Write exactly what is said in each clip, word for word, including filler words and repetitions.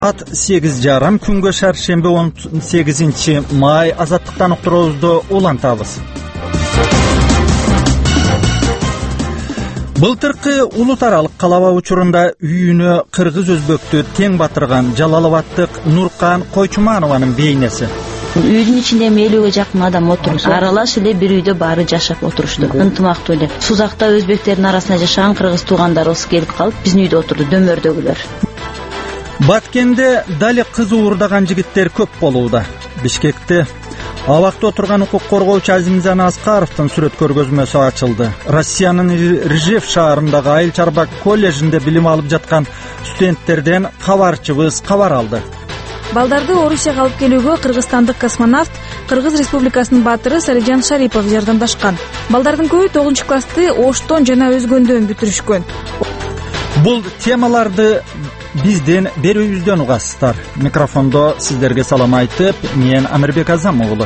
Saat сегиз жарым күнгө шаршемби он сегизинчи май азаттыктан уктуруубузду улантабыз. Былтыркы улут аралык калаба учурунда үйүнө кыргыз өзбөктү тең батырган Жалалабадтык Нуркан Койчуманованын бейнеси. Үйдүн ичинде элүүгө жакын адам отуруп, аралаш эле бир үйдө баары жашап отурушту. Ынтымактуу эле. Сузакта өзбектердин арасында жашаган кыргыз туугандарыбыз келип калып, биздин үйдө отурду, дөмөрдөгүлөр. Баткенде дали кыз уурдаган жигиттер көп болууда. Бишкекте абакта отурган укук коргоочу Азимзан Аскаровдун сүрөт көргөзмөсү ачылды. Россиянын Ржев шаарындагы Айыл Чарба коллежинде билим алып жаткан студенттерден кабарчыбыз кабар алды. Балдарды Орусияга алып келүүгө кыргызстандык космонавт Кыргыз Республикасынын баатыры Салижан Шарипов жардамдашкан. Балдардын көбү тогузунчу классты Оштон жана өзгөндөн бүтүрүшкөн. Бул темаларды бизден берүүбүздөн угасыздар. Микрофондо сиздерге салам айтып, мен Амирбек Азам уулу.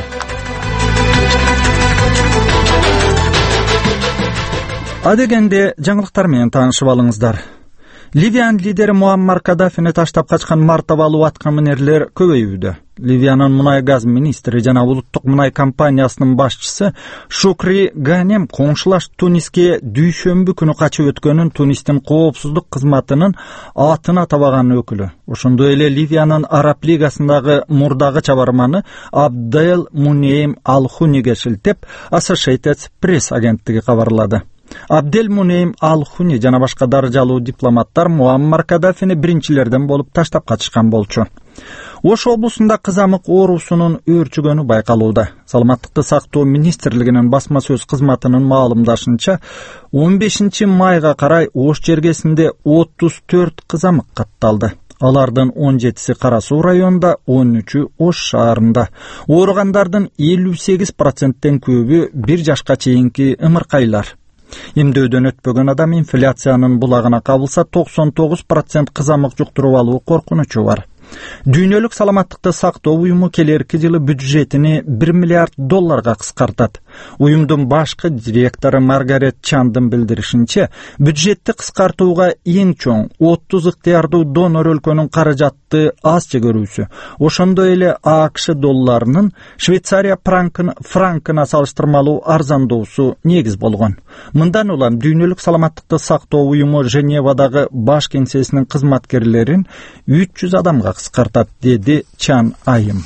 Адегенде жаңылыктар менен таанышып алыңыздар. Ливиянын лидери Муаммар Каддафини таштап качкан мартабалуу аткан минерлер көбөйүүдө. Ливиянын мунай газ министри жана улуттук мунай компаниясынын башчысы Шукри Ганем коңшулаш Туниске дүйшөмбү күнү качып өткөнүн Тунистин коопсуздук кызматынын атын атабаган өкүлү. Ошондой эле Ливиянын Араб лигасындагы мурдагы чабарманы Абдел Мунейм Ал-Хуниге шилтеп Associated Press агенттиги кабарлады. Абдел Мунейм Ал-Хуни жана башка даражалуу дипломаттар Муаммар Каддафини биринчилерден болуп таштап качышкан болчу. Ош облусунда кызамык оорусунун өөрчүгөнү байкалууда. Саламаттыкты сактоо министрлигинин басма сөз кызматынын маалымдашынча, он бешинчи майга карай Ош жергесинде отуз төрт кызамык катталды. Алардын он жетиси Кара Суу районунда, он үчү Ош шаарында. Ооругандардын элүү сегиз проценттен көбү бир жашка чейинки ымыркайлар. Эмдөөдөн өтпөгөн адам инфляциянын булагына кабылса токсон тогуз процент кызамык жуктуруп алуу коркунучу бар. Дүйнөлүк саламаттыкты сактоо уюму келерки жылы бюджетини бир миллиард долларга кыскартат. Уюмдун башкы директору Маргарет Чандын билдиришинче, бюджетти кыскартууга эң чоң отуз ыктыярдуу донор өлкөнүн каражатты аз чегөрүүсү, ошондой эле АКШ долларынын Швейцария франкына салыштырмалуу арзандоосу негиз болгон. Мындан улам дүйнөлүк саламаттыкты сактоо уюму Женевадагы баш кеңсесинин кызматкерлерин үч жүз адамга кыскартат, деди Чан Айым.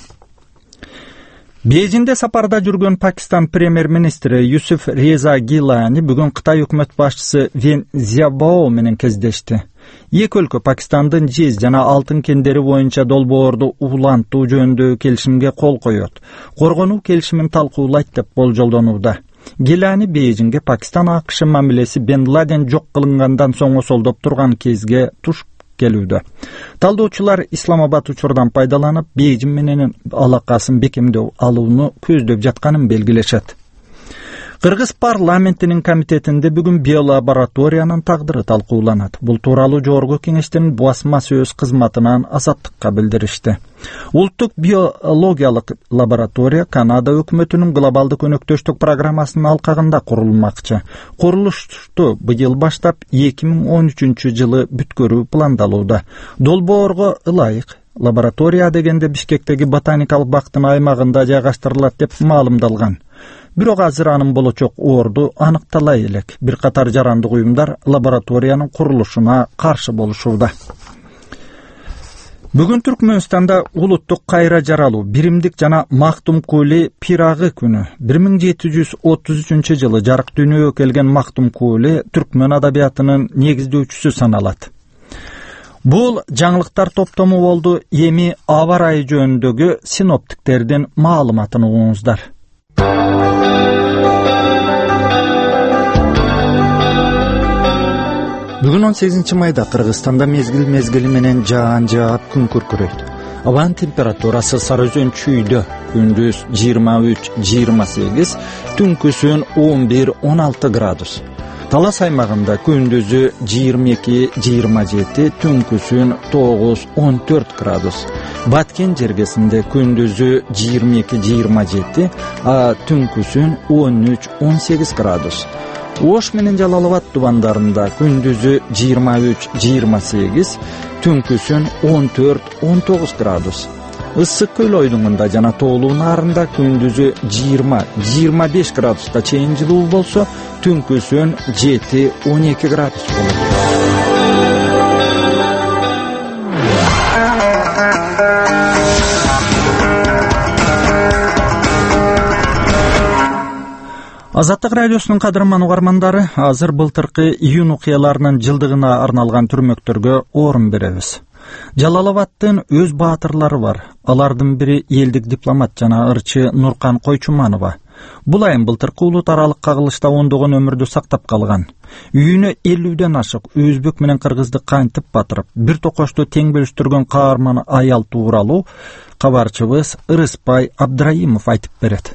Бейжинде сапарда жүргөн Пакистан премьер-министри Юсуф Реза Гилани бүгүн Кытай өкмөт башчысы Вен Цзябао менен кездешти. Эки өлкө Пакистандын жез жана алтын кендери боюнча долбоорду улантуу жөнүндөгү келишимге кол коёт. Коргонуу келишимин талкуулайт деп болжолдонууда. Гилани Бейжинге Пакистан АКШ мамилеси Бен Ладен жок кылынгандан соң осолдоп турган кезге туш келүүдө. Талдоочулар Исламабад учурдан пайдаланып, Бейжин менен алакасын бекемдөө алууну көздөп жатканын белгилешет. Кыргыз парламентинин комитетинде бүгүн биолабораториянын тагдыры талкууланат. Бул тууралуу жогорку кеңештин басма сөз кызматынан Азаттыкка билдиришти. Улуттук биологиялык лаборатория Канада өкмөтүнүн глобалдык өнөктөштүк программасынын алкагында курулмакчы. Курулушту быйыл баштап эки миң он үчүнчү жылы бүткөрүү пландалууда. Долбоорго ылайык лаборатория дегенде Бишкектеги ботаникалык бактын аймагында жайгаштырылат деп маалымдалган. Бирок азыр анын болочок орду аныктала элек. Бир катар жарандык уюмдар лабораториянын курулушуна каршы болушууда. Бүгүн Түркмөнстанда улуттук кайра жаралуу, биримдик жана Мактумкули пирагы күнү. бир миң жети жүз отуз үчүнчү жылы жарык дүйнөгө келген Мактумкули түркмөн адабиятынын негиздөөчүсү саналат. Бул жаңылыктар топтому болду. Эми аба ырайы жөнүндөгү синоптиктердин маалыматын угуңуздар. Бүгүн он сегизинчи майда Кыргызстанда мезгил мезгили менен жаан жаап күн күркүрөйт. Абанын температурасы Сары Өзөн чүйдө күндүз жыйырма үч жыйырма сегиз, түнкүсүн он бир он алты градус. Талас аймагында күндүзү жыйырма эки жыйырма жети, түнкүсүн тогуз он төрт градус. Баткен жергесинде күндүзү жыйырма эки жыйырма жети, а түнкүсүн он үч он сегиз градус. Ош менен Жалал Абад тубандарында күндүзү жыйырма үч жыйырма сегиз, түнкүсүн он төрт он тогуз градус. Ысык көл ойдуңунда жана тоолуу наарында күндүзү жыйырма жыйырма беш градуска чейин жылуу болсо, түнкүсүн жети он эки градус болот. Азаттык радиосунун кадырман угармандары, азыр былтыркы июнь окуяларынын жылдыгына арналган түрмөктөргө орун беребиз. Жалал Абадтын өз баатырлары бар. Алардын бири элдик дипломат жана ырчы Нуркан Койчуманова. Бул айым былтыркы улут аралык кагылышта ондогон өмүрдү сактап калган. Үйүнө элүүдөн ашык өзбек менен кыргызды кантип батырып, бир токошту тең бөлүштүргөн каарман аял тууралуу кабарчыбыз Ырыспай Абдраимов айтып берет.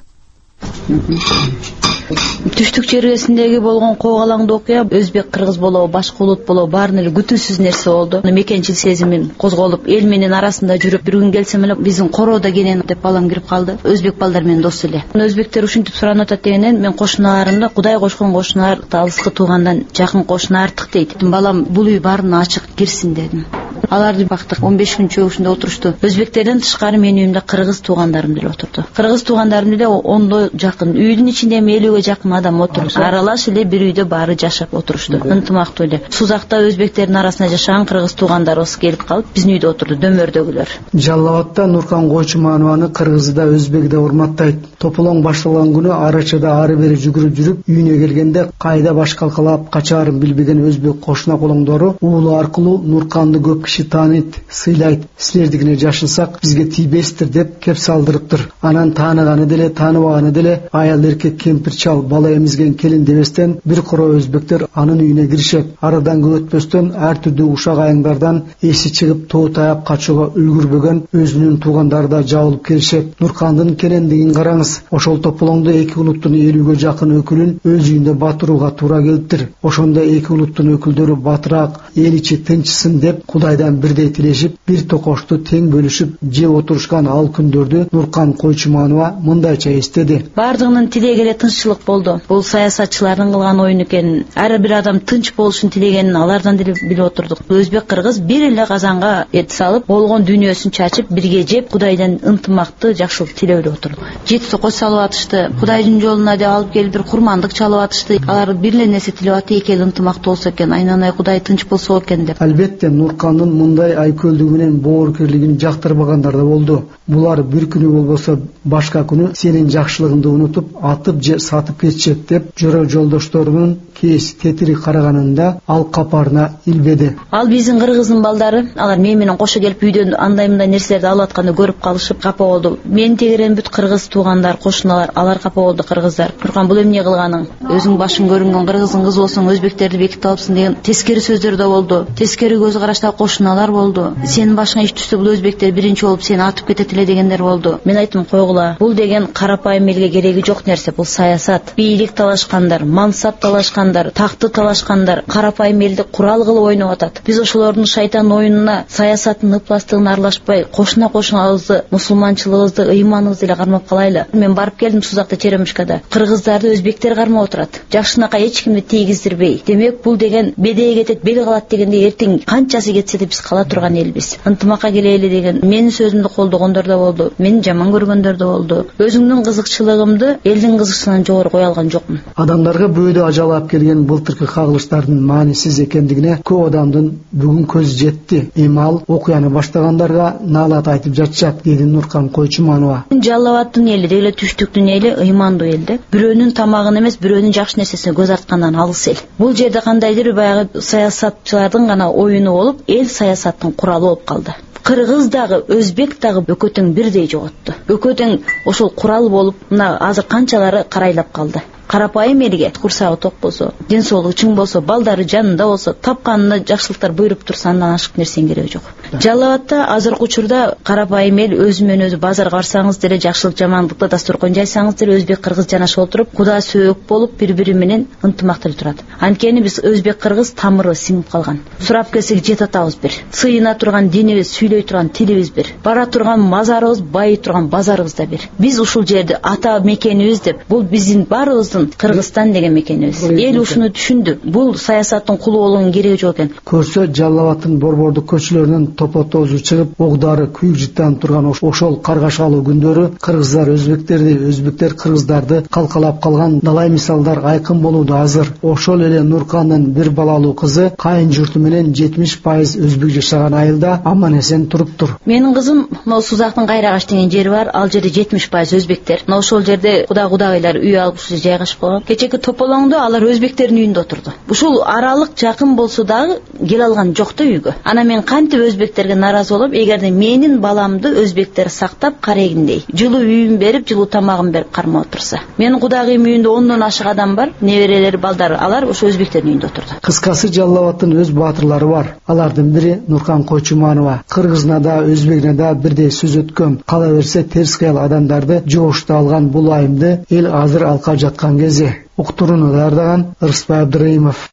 Түштүк чергесиндеги болгон коогалаңдуу окуя өзбек кыргыз болобу, башка улут болобу баарын эле күтүүсүз нерсе болду. Мекенчил сезимин козголуп, эл менен арасында жүрүп, бир күн келсем эле биздин кородо кенен деп балам кирип калды. Өзбек балдар менен дос эле. Өзбектер ушинтип суранып атат дегенден мен кошуналарымда Кудай кошкон кошуналар алыскы туугандан жакын кошуна артык дейт. Балам бул үй баарына ачык кирсин дедим. Аларды бактык, он беш күн чөгүшүндө отурушту. Өзбектерден тышкары менин үйүмдө кыргыз туугандарым деле отурду. Кыргыз туугандарым деле ондой жакын. Үйдүн ичинде элүүгө жакын адам отуруп, аралаш эле бир үйдө баары жашап отурушту. Ынтымактуу эле. Сузакта өзбектердин арасына жашаган кыргыз туугандарыбыз келип калып, биздин үйдө отурду, дөмөрдөгүлөр. Жалал Абадта Нуркан Койчуманованы кыргызы да өзбеги да урматтайт. Тополоң башталган күнү арачада ары бери жүгүрүп жүрүп, үйүнө келгенде кайда баш калкалап качаарын билбеген өзбек кошуна колоңдору уулу аркылуу Нурканды көп киши тааныйт, сыйлайт. Силердикине жашынсак бизге тийбестир деп кеп салдырыптыр. Анан тааныганы деле, тааныбаганы деле аял эркек кемпир чал бала эмизген келин дебестен бир кoro өзбектер анын үйүнө киришет. Арадан көп өтпөстөн ар түрдүү ушак айыңдардан эси чыгып тоо таяп качууга үлгүрбөгөн өзүнүн туугандары да жабылып келишет. Нуркандын келендигин караңыз. Ошол тополоңдо эки улуттун элүүгө жакын өкүлүн өз үйүндө батырууга туура келиптир. Ошондо эки улуттун өкүлдөрү батыраак, эл ичи тынчсын деп Кудайдан бирдей тилешип, бир токошту тең бөлүшүп жеп отурушкан ал күндөрдү Нуркан Койчуманова мындайча эстеди. Бардыгынын тилеги эле тынччылык болду. Бул саясатчылардын кылган оюн экен. Ар бир адам тынч болушун тилегенин алардан деле билип отурдук. Өзбек кыргыз бир эле казанга эт салып, болгон дүйнөсүн чачып, бирге жеп, Кудайдан ынтымакты, жакшылык тилеп эле отурду. Жети токоч салып атышты. Кудайдын жолуна деп алып келип бир курмандык чалып атышты. Алар бир эле нерсе тилеп атты, эки эл ынтымактуу болсо экен, айнанай Кудай тынч болсо экен деп. Албетте Нуркандын мындай айкөлдүгү менен боорукерлигин жактырбагандар да болду. Булар бир күнү болбосо башка күнү сенин жакшылыгыңды унутуп, атып же сатып кетишет деп жора жолдошторунун кээс тетири караганында ал капарына илбеди. Ал биздин кыргыздын балдары, алар мен менен кошо келип үйдөн андай мындай нерселерди алып атканды көрүп калышып капа болду. Мен тегерен бүт кыргыз туугандар, кошуналар, алар капа болду кыргыздар. Нуркан бул эмне кылганың? Өзүң башың көрүнгөн кыргыздын кызы болсоң өзбектерди бекитип алыпсың деген тескери сөздөр да болду. Тескери көз карашта кошуналар болду. Сенин башыңа иш түштү, бул өзбектер биринчи болуп сени атып кетет эле дегендер болду. Мен айттым, койгула. Бул деген карапайым элге кереги жок нерсе, бул саясат. Бийлик талашкандар, мансап талашкандар, такты талашкандар карапайым элди курал кылып ойноп атат. Биз ошолордун шайтан оюнуна, саясаттын ыпластыгына аралашпай, кошуна кошунабызды, мусулманчылыгыбызды, ыйманыбызды эле кармап калайлы. Мен барып келдим Сузакта, Черемушкада. Кыргыздарды өзбектер кармап отурат. Жакшынакай эч кимди тийгиздирбей. Демек бул деген бедее кетет, бел калат дегенде эртең канчасы кетсе да биз кала турган элбиз. Ынтымакка келели деген менин сөзүмдү колдогондор да болду, мени жаман көргөндөр да болду. Өзүңдүн кызыкчылыгымды элдин кызыкчылыгынан жогору кое алган жокмун. Адамдарга бөөдө ажалап келген былтыркы кагылыштардын маанисиз экендигине көп адамдын бүгүн көзү жетти. Эми ал окуяны баштагандарга наалат айтып жатышат, деди Нуркан Койчуманова. Жалал Абадтын эли деле түштүктүн эли ыймандуу элде. Бирөөнүн тамагын эмес, бирөөнүн жакшы нерсесине көз арткандан алыс эл. Бул жерде кандайдыр баягы саясатчылардын гана оюну болуп, эл саясаттын куралы болуп калды. Кыргыз дагы, өзбек дагы өкөтөң бирдей жоготту. Өкөтөң ошол курал болуп, мына азыр канчалары карайлап калды. Карапайым элге курсагы ток болсо, ден соолугу чың болсо, балдары жанында болсо, тапканына жакшылыктар буйруп турса, андан ашык нерсенин кереги жок. Жалал Абадта азыркы учурда карапайым эл өзү менен өзү базарга барсаңыз деле, жакшылык жамандыкта дасторкон жайсаңыз деле өзбек кыргыз жанашып отуруп, куда сөөк болуп бири-бири менен ынтымактуу турат. Анткени биз өзбек кыргыз тамыры сиңип калган. Сурап келсек жет атабыз бир. Сыйына турган динибиз, сүйлөй турган тилибиз бир. Бара турган мазарыбыз, байый турган базарыбыз да бир. Биз ушул жерди ата мекенибиз деп, бул биздин баарыбыздын Кыргызстан деген мекенибиз. Эл ушуну түшүндү. Бул саясаттын кулу болуунун кереги жок экен. Көрсө Жалал Абадтын борбордук көчөлөрүнөн топо-тозу чыгып, огдары күйүк жыттанып турган ошол каргашалуу күндөрү кыргыздар өзбектерди, өзбектер кыргыздарды калкалап калган далай мисалдар айкын болууда азыр. Ошол эле Нуркандын бир балалуу кызы кайын журту менен жетимиш пайыз өзбек жашаган айылда аман эсен туруптур. Менин кызым мына Сузактын Кайрагаш деген жери бар, ал жерде жетимиш пайыз өзбектер. Мына ошол жерде куда кудагыйлар үй алып ушул жайгашып калган. Кечеки тополоңдо алар өзбектердин үйүндө отурду. Ушул аралык жакын болсо дагы келе алган жок да үйгө. Ана мен кантип өзбектерге наразы болуп, эгерде менин баламды өзбектер сактап карегиндей, жылуу үйүн берип, жылуу тамагын берип кармап отурса. Менин кудагыйым үйүндө ондон ашык адам бар, неберелери, балдары, алар ошо өзбектердин үйүндө отурду. Кыскасы Жалал Абадтын өз баатырлары бар. Алардын бири Нуркан Койчуманова. Кыргызына да, өзбегине да бирдей сөз өткөн. Кала берсе терс кыял адамдарды жоошто алган бул айымды эл азыр алкап жаткан кези. Уктурууну даярдаган Ырысбай Абдырайымов.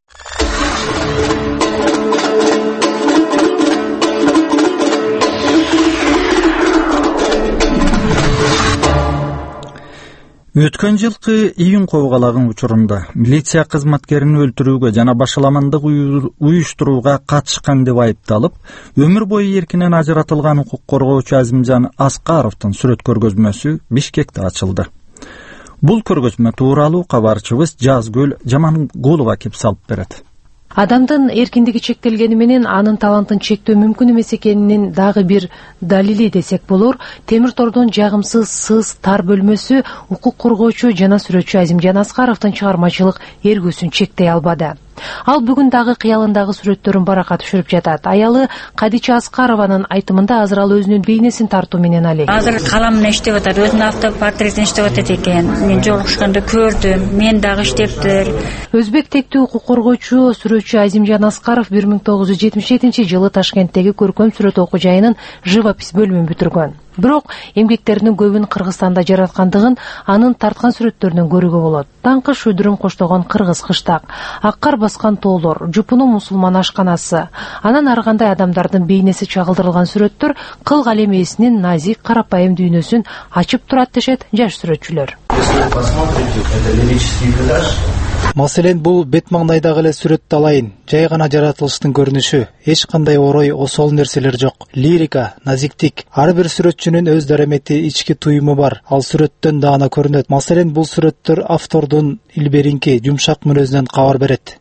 Өткөн жылкы июнь кобгалагын учурунда милиция кызматкерин өлтүрүүгө жана башаламандык уюштурууга катышкан деп айыпталып, өмүр бою эркинен ажыратылган укук коргоочу Азимжан Аскаровдун сүрөт көргөзмөсү Бишкекте ачылды. Бул көргөзмө тууралуу кабарчыбыз Жазгүл Жамангулова кеп салып берет. Адамдын эркиндиги чектелгени менен анын талантын чектөө мүмкүн эмес экенинин дагы бир далили десек болор. Темир тордон жагымсыз сыз тар бөлмөсү укук коргоочу жана сүрөтчү Азимжан Аскаровдун чыгармачылык эргүүсүн чектей албады. Ал бүгүн дагы кыялындагы сүрөттөрүн баракка түшүрүп жатат. Аялы Кадича Аскарованын айтымында азыр ал өзүнүн бейнесин тартуу менен алек. Азыр калам менен иштеп атат, өзүнүн автопортретин иштеп атат экен. Мен жолугушканда көрдүм, мен дагы иштептир. Өзбек тектүү укук коргоочу сүрөтчү Азимжан Аскаров бир миң тогуз жүз жетимиш жетинчи жылы Ташкенттеги көркөм сүрөт окуу жайынын живопись бөлүмүн бүтүргөн. Бирок эмгектеринин көбүн Кыргызстанда жараткандыгын анын тарткан сүрөттөрүнөн көрүүгө болот. Даңкы шөдүрүм коштогон кыргыз кыштак, аккар баскан тоолор, жупуну мусулман ашканасы, анан ар кандай адамдардын бейнеси чагылдырылган сүрөттөр кыл калем ээсинин назик, карапайым дүйнөсүн ачып турат дешет жаш сүрөтчүлөр. Маселен, бул бет маңдайдагы эле сүрөттү алайын. Жай гана жаратылыштын көрүнүшү, эч кандай орой, осол нерселер жок. Лирика, назиктик. Ар бир сүрөтчүнүн өз дарамети, ички туюму бар. Ал сүрөттөн даана көрүнөт. Маселен, бул сүрөттөр автордун илберинки, жумшак мүнөзүнөн кабар берет.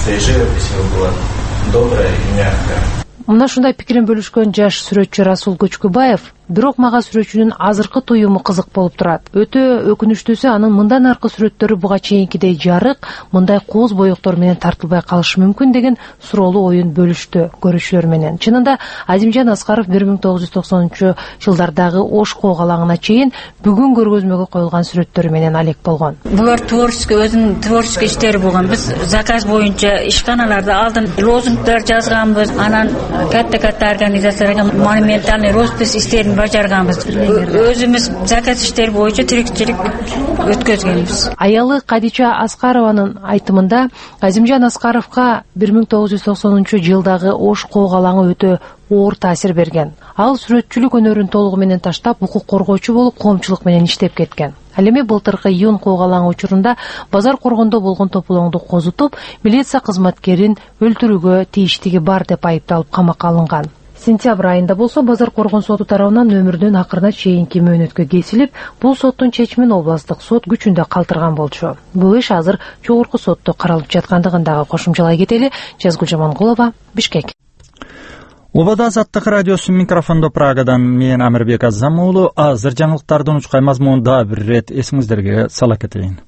Мына ушундай пикирин бөлүшкөн жаш сүрөтчү Расул Көчкүбаев, бирок мага сүрөтчүнүн азыркы туюму кызык болуп турат. Өтө өкүнүчтүүсү, анын мындан аркы сүрөттөрү буга чейинкидей жарык, мындай кооз боектор менен тартылбай калышы мүмкүн деген суроолуу оюн бөлүштү көрүүчүлөр менен. Чынында Азимжан Аскаров бир миң тогуз жүз токсонунчу жылдардагы Ош коогалаңына чейин бүгүн көргөзмөгө коюлган сүрөттөрү менен алек болгон. Булар творческий, өзүнүн творческий иштери болгон. Биз заказ боюнча ишканаларда алдын лозунгдар жазганбыз, анан катта-катта организацияларга монументальный роспись истерин бажарганбыз. Өзүбүз заказ иштери боюнча тирикчилик өткөзгөнбүз. Аялы Кадича Аскарованын айтымында Азимжан Аскаровго бир миң тогуз жүз токсонунчу жылдагы Ош коогалаңы өтө оор таасир берген. Ал сүрөтчүлүк өнөрүн толугу менен таштап, укук коргоочу болуп, коомчулук менен иштеп кеткен. Ал эми былтыркы июнь коогалаңы учурунда базар коргондо болгон тополоңду козутуп, милиция кызматкерин өлтүрүүгө тийиштиги бар деп айыпталып камакка алынган. Сентябрь айында болсо базар коргон соту тарабынан өмүрдүн акырына чейинки мөөнөткө кесилип, бул соттун чечимин областык сот күчүндө калтырган болчу. Бул иш азыр жогорку сотто каралып жаткандыгын дагы кошумчалай кетели. Жазгүл Жамангулова, Бишкек. Убада Азаттык радиосу микрофондо Прагадан мен Амирбек Азам уулу. Азыр жаңылыктардын учкай мазмунун дагы бир ирет эсиңиздерге сала кетейин.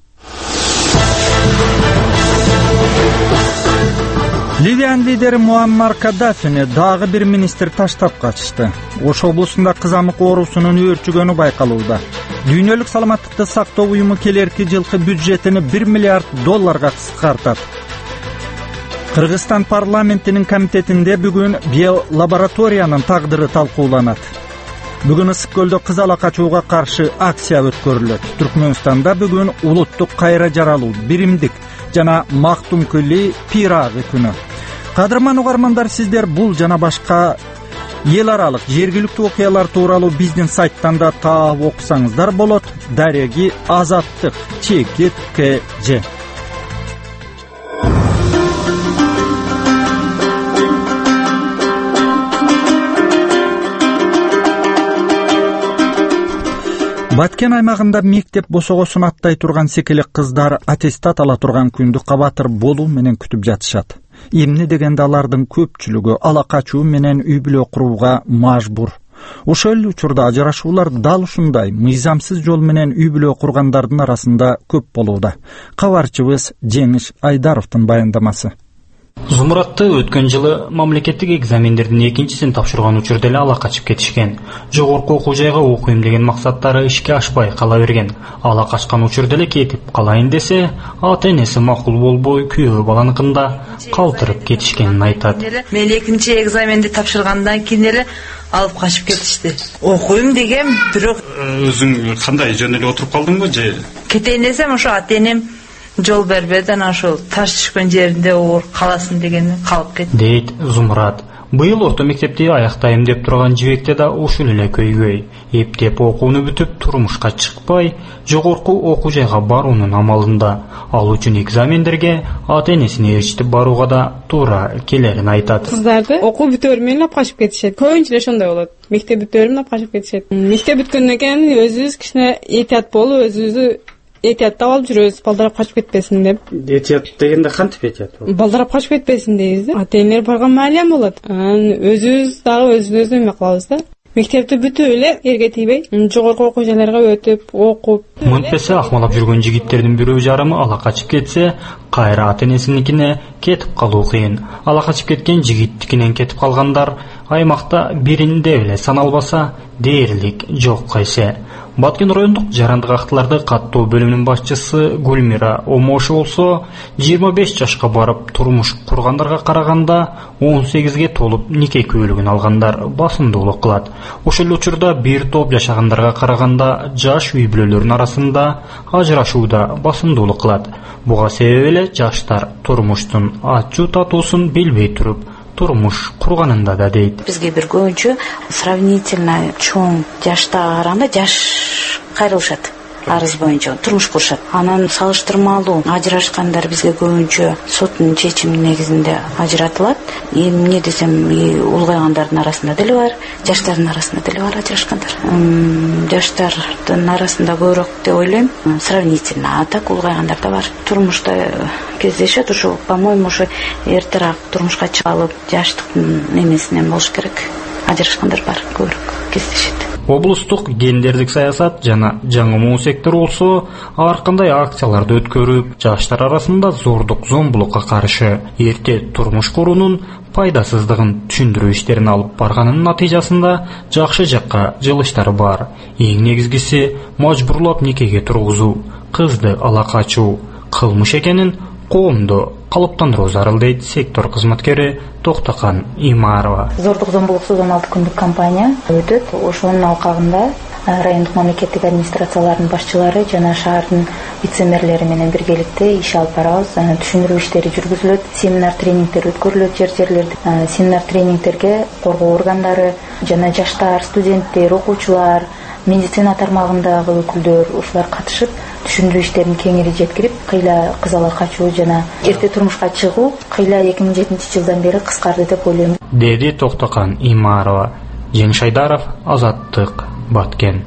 Ливиан лидери Муаммар Каддафини дагы бир министр таштап качышты. Ош облусунда кызамык оорусунун өөрчүгөнү байкалууда. Дүйнөлүк саламаттыкты сактоо уюму келерки жылкы бюджетини бир миллиард долларга кыскартат. Кыргызстан парламентинин комитетинде бүгүн биолабораториянын тагдыры талкууланат. Бүгүн Ысык көлдө кызала качууга каршы акция өткөрүлөт. Түркмөнстанда бүгүн улуттук кайра жаралуу, биримдик жана мактумкүли пирагы күнү. Кадырман угармандар, сиздер бул жана башка эл аралык жергиликтүү окуялар тууралуу биздин сайттан да таап окусаңыздар болот. Дареги Азаттык чекит КЖ. Баткен аймагында мектеп босогосун аттай турган секелек кыздар аттестат ала турган күндү кабатыр болуу менен күтүп жатышат. Эмне дегенде алардын көпчүлүгү ала качуу менен үй бүлө курууга мажбур. Ошол учурда ажырашуулар дал ушундай мыйзамсыз жол менен үй бүлө кургандардын арасында көп болууда. Кабарчыбыз Жеңиш Айдаровдун баяндамасы. Зумуратты өткөн жылы мамлекеттик экзамендердин экинчисин тапшырган учурда эле ала качып кетишкен. Жогорку окуу жайга окуйм деген максаттары ишке ашпай кала берген. Ала качкан учурда эле кетип калайын десе, ата-энеси макул болбой күйөө баланыкында калтырып кетишкенин айтат. Мен экинчи экзаменди тапшыргандан кийин эле алып качып кетишти. Окуйм деген, бирок өзүң кандай жөн эле отуруп калдыңбы же? Кетейин десем, ошо ата-энем жол бербеді, ана ошол таш түшкөн жеринде оор каласын дегени калып кетти. Дейт Зумурат. Быйыл орто мектепти аяктайм деп турган жибекте да ушул эле көйгөй. Эптеп окууну бүтүп турмушка чыкпай, жогорку окуу жайга баруунун амалында. Ал үчүн экзамендерге ата-энесини ээрчитип барууга да туура келерин айтат. Кыздарды окуу бүтөөр менен алып качып кетишет. Көбүнчө ошондой болот. Мектеп бүтөөр менен алып качып кетишет. Мектеп бүткөндөн кийин өзүбүз кичине этият болуп, өзүбүздү этиятта алып жүрөбүз, балдарап качып кетпесин деп. Этият дегенде кантип этият болот? Балдарап качып кетпесин дейбиз да. Ата-энелер барган маалем болот. Анан өзүбүз дагы өзүбүздү эме кылабыз да. Мектепти бүтүп эле эрге тийбей, жогорку окуу жайларга өтүп, окуп. Мынтпесе акмалап жүргөн жигиттердин бирөө жарымы ала качып кетсе, кайра ата-энесиникине кетип калуу кыйын. Ала качып кеткен жигиттикинен кетип калгандар аймакта биринде эле саналбаса, дээрлик жок кайсы. Баткен райондук жарандык актыларды каттоо бөлүмүнүн башчысы Гүлмира Омошу болсо, жыйырма беш жашка барып турмуш кургандарга караганда он сегизге толуп нике күбөлүгүн алгандар басымдуулук кылат. Ошол учурда бир топ жашагандарга караганда жаш үй бүлөлөрдүн арасында ажырашууда басымдуулук кылат. Буга себеп эле жаштар турмуштун ачуу татуусун билбей туруп турмуш курганында да дейт. Бизге бир көбүнчө сравнительно чоң жаштагы караганда жаш кайрылышат. Арыз боюнча турмуш курушат. Анан салыштырмалуу ажырашкандар бизге көбүнчө соттун чечими негизинде ажыратылат. Эмне десем, улгайгандардын арасында деле бар, жаштардын арасында деле бар ажырашкандар. Жаштардын арасында көбүрөөк деп ойлойм, сравнительно. А так улгайгандар да бар. Турмушта кездешет, ошо, по-моему, ошо эртерээк турмушка чыгып, жаштыктын эмесинен болуш керек. Ажырашкандар бар, көбүрөөк кездешет. Облустук гендердик саясат жана жаңымуу сектор болсо ар кандай акцияларды өткөрүп, жаштар арасында зордук зомбулукка каршы эрте турмуш куруунун пайдасыздыгын түшүндүрүү иштерин алып барганынын натыйжасында жакшы жакка жылыштар бар. Эң негизгиси мажбурлап никеге тургузуу, кызды ала качуу кылмыш экенин коомдо калыптандыруу зарыл дейт сектор кызматкери Токтакан Имарова. Зордук зомбулуксуз он алты күндүк кампания өтөт. Ошонун алкагында райондук мамлекеттик администрациялардын башчылары жана шаардын вице-мэрлери менен биргеликте иш алып барабыз. Түшүндүрүү иштери жүргүзүлөт, семинар тренингдер өткөрүлөт жер жерлерде. Семинар тренингтерге коргоо органдары жана жаштар, студенттер, окуучулар, медицина тармагындагы өкүлдөр ушулар катышып, түшүндүрүү иштерин кеңири жеткирип, кыйла кыз ала качуу жана эрте турмушка чыгуу кыйла эки миң жетинчи жылдан бери кыскарды деп ойлойм. Деди Токтакан Имарова. Жеңиш Айдаров, Азаттык, Баткен.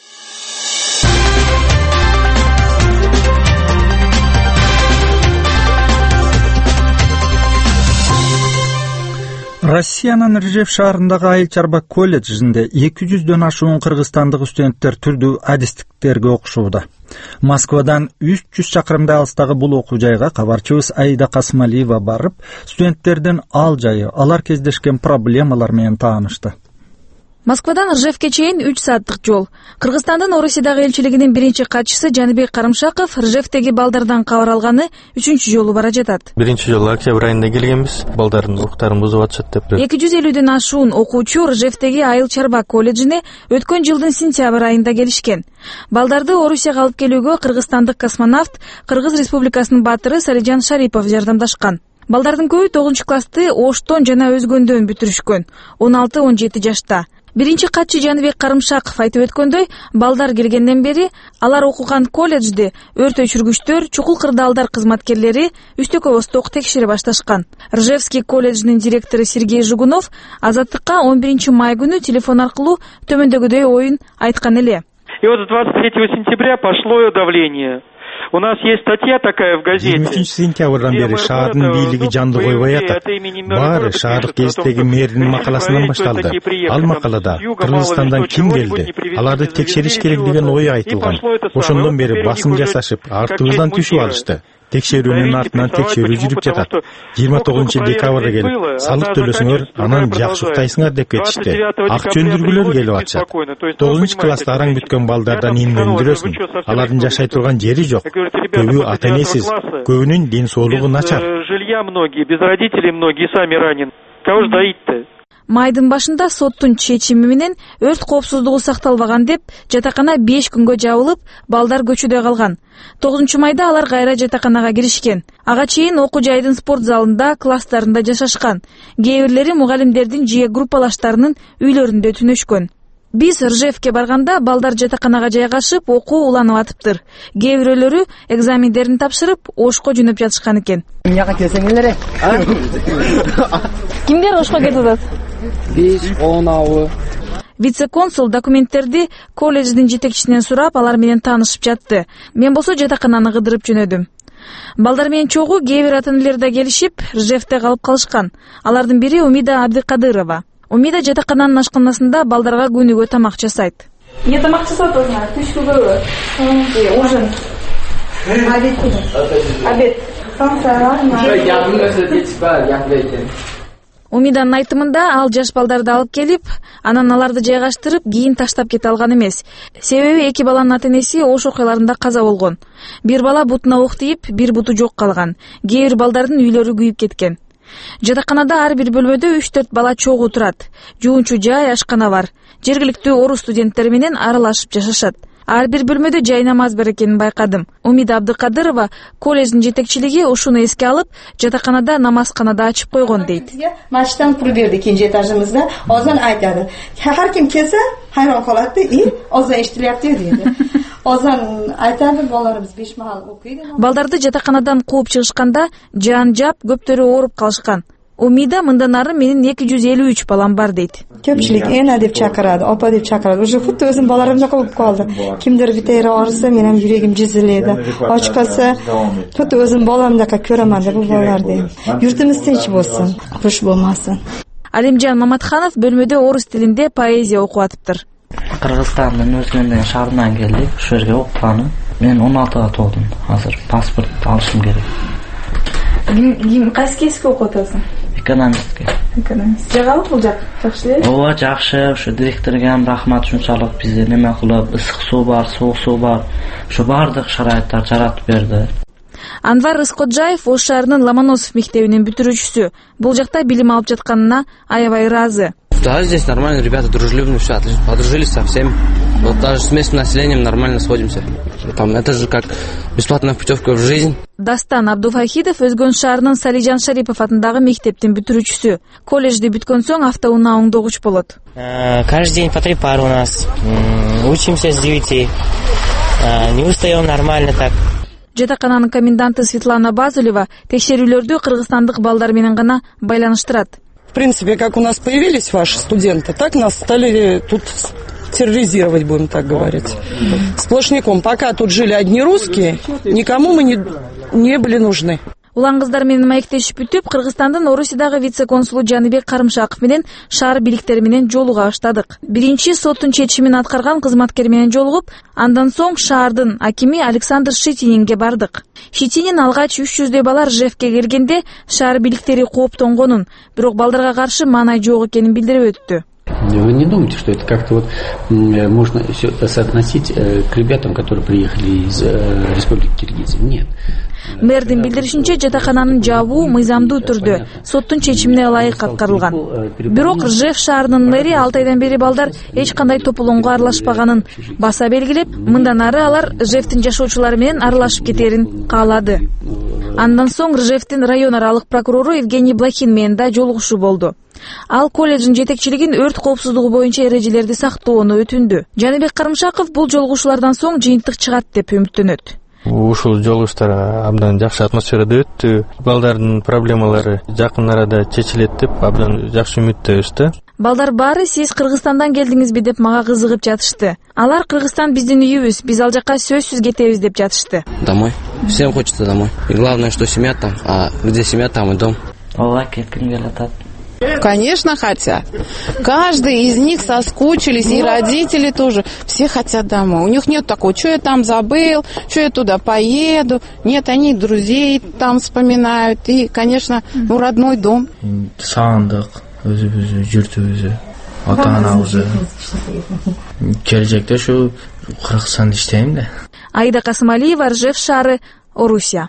Россиянын Ржев шаарындагы Айыл чарба колледжинде эки жүздөн ашуун кыргызстандык студенттер түрдүү адистиктерге окушууда. Москвадан үч жүз чакырымдай алыстагы бул окуу жайга кабарчыбыз Аида Касмалиева барып, студенттердин ал жайы, алар кездешкен проблемалар менен таанышты. Москвадан Ржевке чейин үч сааттык жол. Кыргызстандын Орусиядагы элчилигинин биринчи катчысы Жаныбек Карымшаков Ржевтеги балдардан кабар алганы үчүнчү жолу бара жатат. Биринчи жолу октябрь айында келгенбиз. Балдардын укуктарын бузуп атышат деп. эки жүз элүүдөн ашуун окуучу Ржевтеги Айыл Чарба колледжине өткөн жылдын сентябрь айында келишкен. Балдарды Орусияга алып келүүгө кыргызстандык космонавт, Кыргыз Республикасынын баатыры Сарыжан Шарипов жардамдашкан. Балдардын көбү тогузунчу классты Оштон жана өзгөндөн бүтүрүшкөн, он алты он жети жашта. Биринчи катчы Жаныбек Карымшаков айтып өткөндөй, балдар келгенден бери алар окуган колледжди өрт өчүргүчтөр, чукул кырдаалдар кызматкерлери үстөкө босток текшере башташкан. Ржевский колледжинин директору Сергей Жугунов Азаттыкка он биринчи май күнү телефон аркылуу төмөндөгүдөй оюн айткан эле. И вот с двадцать третьего сентября пошло давление. У нас есть статья такая в газете. жыйырма үчүнчү сентябрдан бери шаардын бийлиги жанды койбой атат. Баары шаардык гезиттеги мэрдин макаласынан башталды. Ал макалада Кыргызстандан ким келди, аларды текшериш керек деген ой айтылган. Ошондон бери басым жасашып, артыбыздан түшүп алышты. Текшерүүнүн артынан текшерүү жүрүп жатат. жыйырма тогузунчу декабрда келип, салык төлөсөңөр, анан жакшы уктайсыңар деп кетишти. Ак жөндүргүлөр келип атышат. тогузунчу класста араң бүткөн балдардан эмне өндүрөсүң? Алардын жашай турган жери жок. Көбү ата энесиз, көбүнүн ден соолугу начар. Жилья многие, без родителей многие сами ранены. Кого ж доить-то? Майдын башында соттун чечими менен өрт коопсуздугу сакталбаган деп жатакана беш күнгө жабылып, балдар көчөдө калган. тогузунчу майда алар кайра жатаканага киришкен. Ага чейин окуу жайдын спорт залында, класстарында жашашкан. Кээ бирлери мугалимдердин же группалаштарынын үйлөрүндө түнөшкөн. Биз Ржевке барганда балдар жатаканага жайгашып, окуу уланып атыптыр. Кээ бирөөлөрү экзамендерин тапшырып, Ошко жөнөп жатышкан экен. Мияга келсеңер. Кимдер Ошко кетип атат? Биз, он алты. Вице-консул документтерди колледждин жетекчисинен сурап, алар менен таанышып жатты. Мен болсо жатакананы кыдырып жөнөдүм. Балдар менен чогуу кээ бир ата-энелер да келишип, Ржевте калып калышкан. Алардын бири Умида Абдыкадырова. Умида жатакананын ашканасында балдарга күнүгө тамак жасайт. Эмне тамак жасап атасыңар? Түшкүгө ужин. Обед. Обед. Умиданын айтымында ал жаш балдарды алып келип, анан аларды жайгаштырып, кийин таштап кете алган эмес. Себеби эки баланын ата-энеси ош окуяларында каза болгон. Бир бала бутуна ок тийип, бир буту жок калган. Кээ бир балдардын үйлөрү күйүп кеткен. Жатаканада ар бир бөлмөдө үч төрт бала чогуу турат. Жуунчу жай, ашкана бар. Жергиликтүү орус студенттери менен аралашып жашашат. Ар бир бөлмөдө жай намаз бар экенин байкадым. Умида Абдыкадырова колледждин жетекчилиги ушуну эске алып, жатаканада намазканада ачып койгон дейт. Мачтан куруп берди экинчи этажыбызда. Озон айтады. Ар ким келсе, хайран калат и озон эштелиптир дейди. Озон айтады, балдарыбыз беш мал окуйт. Балдарды жатаканадан кууп чыгышканда жан жап, көптөрү ооруп калышкан. Умида мындан ары менин эки жүз элүү үч балам бар дейт. Көпчүлүк эна деп чакырады, апа деп чакырады. Уже худди өзүм балдарымдай болуп калды. Кимдир битери арса, менин жүрөгүм жүзүлөдү. Ачкасы, худди өзүм баламдай көрөмөн деп бул балдарды. Юртубуз тынч болсун, куш болмасын. Алимжан Маматханов бөлмөдө орус тилинде поэзия окуп атыптыр. Кыргызстандын өзгөндөн шаарынан келдик, ушул жерге окуганы. Мен он алтыга толдум. Азыр паспорт алышым керек. Ким кайсы кесипти окуп атасың? Экономистке. Экономист. Жагалы бул жак, жакшы эле? Ооба, жакшы. Ушу директорго ham рахмат, ушунчалык бизди неме кылып, ысык суу бар, суук суу бар. Ушу бардык шарайыттарды жаратып берди. Анвар Ысқоджаев Ош шаарынын Ломоносов мектебинин бүтүрүүчүсү. Бул жакта билим алып жатканына аябай ыраазы. Да, здесь нормально, ребята дружелюбные, все отлично, подружились со всеми. Вот даже с местным населением нормально сходимся. Там это же как бесплатная путевка в жизнь. Дастан Абдуфахидов Өзгөн шаарынын Сарыжан Шарипов атындагы мектептин бүтүрүүчүсү. Колледжди бүткөн соң автоунаа оңдогуч болот. Каждый день по три пары у нас. Учимся с девяти. Не устаем нормально так. Жатакананын коменданты Светлана Базулева текшерүүлөрдү кыргызстандык балдар менен гана байланыштырат. В принципе, как у нас появились ваши студенты, так нас стали тут терроризировать, будем так говорить. Сплошняком. Пока тут жили одни русские, никому мы не, не были нужны. Улан кыздар менен маектешип бүтүп, Кыргызстандын Орусиядагы вице-консулу Жаныбек Карымшаков менен шаар бийликтери менен жолуга баштадык. Биринчи соттун чечимин аткарган кызматкер менен жолугуп, андан соң шаардын акими Александр Шитининге бардык. Шитинин алгач үч жүздөй бала Ржевке келгенде шаар бийликтери кооптонгонун, бирок балдарга каршы маанай жок экенин билдирип өттү. Вы не думаете, что это как-то вот можно все это соотносить к ребятам, которые приехали из Республики Киргизия? Нет. Мэрдин билдиришинче, жатакананын жабуу мыйзамдуу түрдө соттун чечимине ылайык аткарылган. Бирок Ржев шаарынын мэри алты айдан бери балдар эч кандай тополоңго аралашпаганын баса белгилеп, мындан ары алар Ржевдин жашоочулары менен аралашып кетерин каалады. Андан соң Ржевдин район аралык прокурору Евгений Блохин менен да жолугушуу болду. Ал колледждин жетекчилигин өрт коопсуздугу боюнча эрежелерди сактоону өтүндү. Жаныбек Карымшаков бул жолугушуулардан соң жыйынтык чыгат деп үмүттөнөт. Ушул жолугуштар абдан жакшы атмосферада өттү. Балдардын проблемалары жакын арада чечилет деп абдан жакшы үмүттөбүз да. Балдар баары сиз Кыргызстандан келдиңизби деп мага кызыгып жатышты. Алар Кыргызстан биздин үйүбүз, биз ал жака сөзсүз кетебиз деп жатышты. Домой. Всем хочется домой. И главное, что семья там, а где семья, там и дом. Ооба, кетким келип атат. Конечно, хотят. Каждый из них соскучились, и родители тоже. Все хотят домой. У них нет такого, что я там забыл, что я туда поеду. Нет, они друзей там вспоминают. И, конечно, ну, родной дом. Сағындық, өзі-өзі, жүрті-өзі, ата-анамызы. Келешекте шу Кыргызстанда иштейм да. Аида Касымалиева, Ржев шаары, Орусия.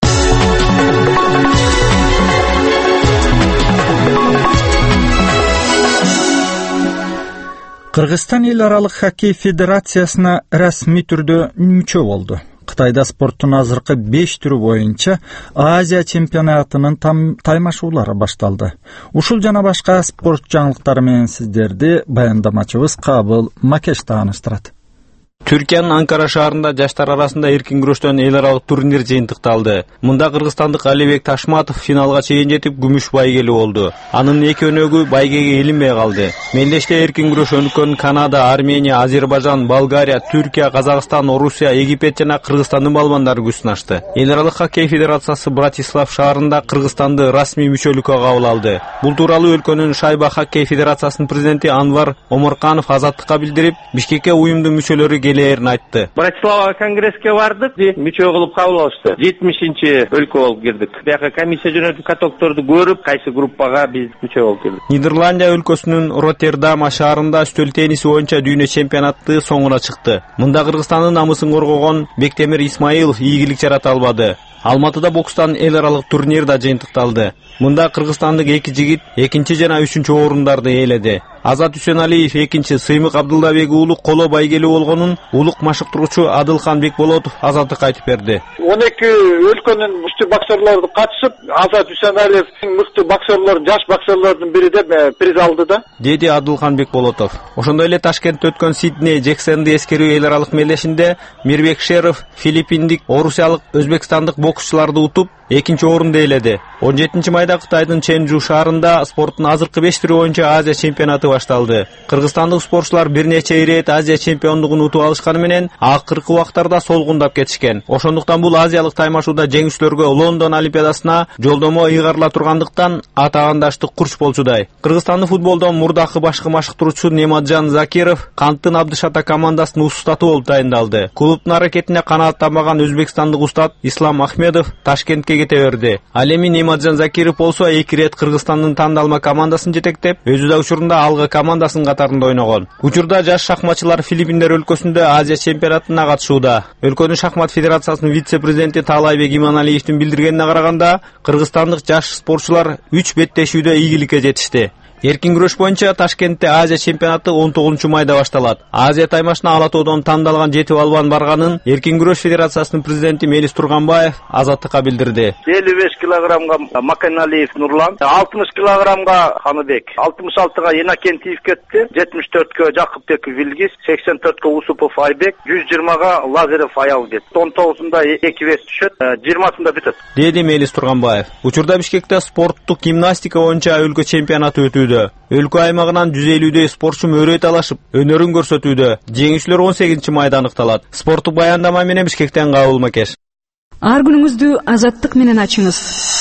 Кыргызстан эл аралык хоккей федерациясына расмий түрдө мүчө болду. Кытайда спорттун азыркы беш түрү боюнча Азия чемпионатынын таймашуулары башталды. Ушул жана башка спорт жаңылыктары менен сиздерди баяндамачыбыз Кабыл Макеш тааныштырат. Түркиянын Анкара шаарында жаштар арасында эркин күрөштөн эл аралык турнир жыйынтыкталды. Мында кыргызстандык Алибек Ташматов финалга чейин жетип күмүш байгели болду. Анын эки өнөгү байгеге илинбей калды. Мелдеште эркин күрөш өнүккөн Канада, Армения, Азербайжан, Болгария, Түркия, Казакстан, Орусия, Египет жана Кыргызстандын балбандары күч сынашты. Эл аралык хоккей федерациясы Братислав шаарында Кыргызстанды расмий мүчөлүккө кабыл алды. Бул тууралуу өлкөнүн шайба хоккей федерациясынын президенти Анвар Омарканов Азаттыкка билдирип, Бишкекке уюмдун мүчөлөрү келерин айтты. Братислава конгресске бардык, мүчө кылып кабыл алышты. жетимишинчи өлкө болуп кирдик. Бияка комиссия жөнөтүп катокторду көрүп, кайсы группага биз мүчө болуп кирдик. Нидерландия өлкөсүнүн Роттердам шаарында үстөл тенниси боюнча дүйнө чемпионаты соңуна чыкты. Мында Кыргызстандын намысын коргогон Бектемир Исмаилов ийгилик жарата албады. Алматыда бокстан эл аралык турнир да жыйынтыкталды. Мында кыргызстандык эки жигит экинчи жана үчүнчү орундарды ээледи. Азат Үсеналиев экинчи, Сыймык Абдылдабек уулу коло байгели болгонун улук машыктыруучу Адылхан Бекболотов Азаттыкка айтып берди. он эки өлкөнүн мыкты боксерлору катышып, Азат Үсеналиев мыкты боксерлор, жаш боксерлордун бири деп приз алды да, деди Адылхан Бекболотов. Ошондой эле Ташкентте өткөн Сидней Джексонду эскерүү эл аралык мелдешинде Мирбек Шеров филиппиндик, орусиялык, өзбекстандык боксчуларды утуп экинчи орунду ээледи. он жетинчи майда Кытайдын Ченжу шаарында спорттун азыркы беш түрү боюнча Азия чемпионаты башталды. Кыргызстандык спортчулар бир нече ирет Азия чемпиондугун утуп алышканы менен акыркы убактарда солгундап кетишкен. Ошондуктан бул азиялык таймашууда жеңүүчүлөргө Лондон олимпиадасына жолдомо ыйгарыла тургандыктан атагандаштык курч болчудай. Кыргызстандын футболдон мурдакы башкы машыктыруучу Нематжан Закиров Канттын Абдышата командасынын устаты болуп тайындалды. Клубтун аракетине канааттанбаган өзбекстандык устат Ислам Ахмедов Ташкентке кете берди. Ал эми Нематжан Закиров болсо эки ирет Кыргызстандын тандалма командасын жетектеп, өзү да учурунда алга командасынын катарында ойногон. Учурда жаш шахматчылар Филиппиндер өлкөсүндө Азия чемпионатына катышууда. Өлкөнүн шахмат федерациясынын вице-президенти Таалайбек Иманалиевдин билдиргенине караганда, кыргызстандык жаш спортчулар үч беттешүүдө ийгиликке жетишти. Эркин күрөш боюнча Ташкентте Азия чемпионаты он тогузунчу майда башталат. Азия таймашына Ала Тоодон тандалган жети балбан барганын Эркин күрөш федерациясынын президенти Мелис Турганбаев Азаттыкка билдирди. элүү беш килограммга Маканалиев Нурлан, алтымыш килограммга Ханыбек, алтымыш алтыга Енакентиев кетти, жетимиш төрткө Жакыпбек Вилгис, сексен төрткө Усупов Айбек, жүз жыйырмага Лазарев Аял кетти. он тогузунда эки вес түшөт, жыйырмасында бүтөт, деди Мелис Турганбаев. Учурда Бишкекте спорттук гимнастика боюнча өлкө чемпионаты өтүүдө. Өлкө аймагынан жүз элүүдөй спортчу мөрөй талашып, өнөрүн көрсөтүүдө. Жеңүүчүлөр он сегизинчи майда аныкталат. Спорттук баяндама менен Бишкектен Кабыл Макеш. Ар күнүңүздү азаттык менен ачыңыз.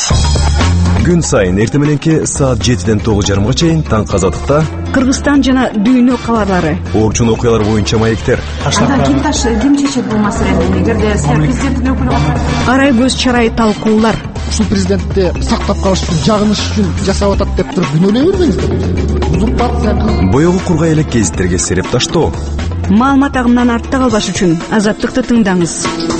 Күн сайын эртең мененки саат жетиден тогуз жарымга чейин Таңкы Азаттыкта Кыргызстан жана дүйнө кабарлары, орчун окуялар боюнча маектер. Анда ким таш ким чечет бул маселени? Эгерде президенттин өкүлү болсо, арай көз чарай талкуулар. Ушул президентти сактап калыш үчүн, жагыныш үчүн жасап атат деп туруп күнөөлөй бербеңиздер. Боёгу кургай элек гезиттерге сереп таштоо. Маалымат агымынан артта калбаш үчүн Азаттыкты тыңдаңыз.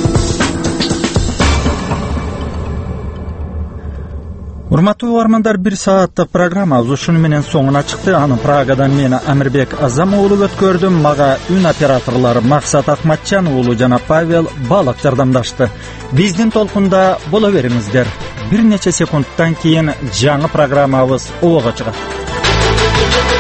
Урматтуу угармандар, бир сааттык программабыз ушуну менен соңуна чыкты. Аны Прагадан мен Амирбек Азам уулу өткөрдүм. Мага үн операторлору Максат Акматчан уулу жана Павел Балак жардамдашты. Биздин толкунда боло бериңиздер. Бир нече секундтан кийин жаңы программабыз обого чыгат.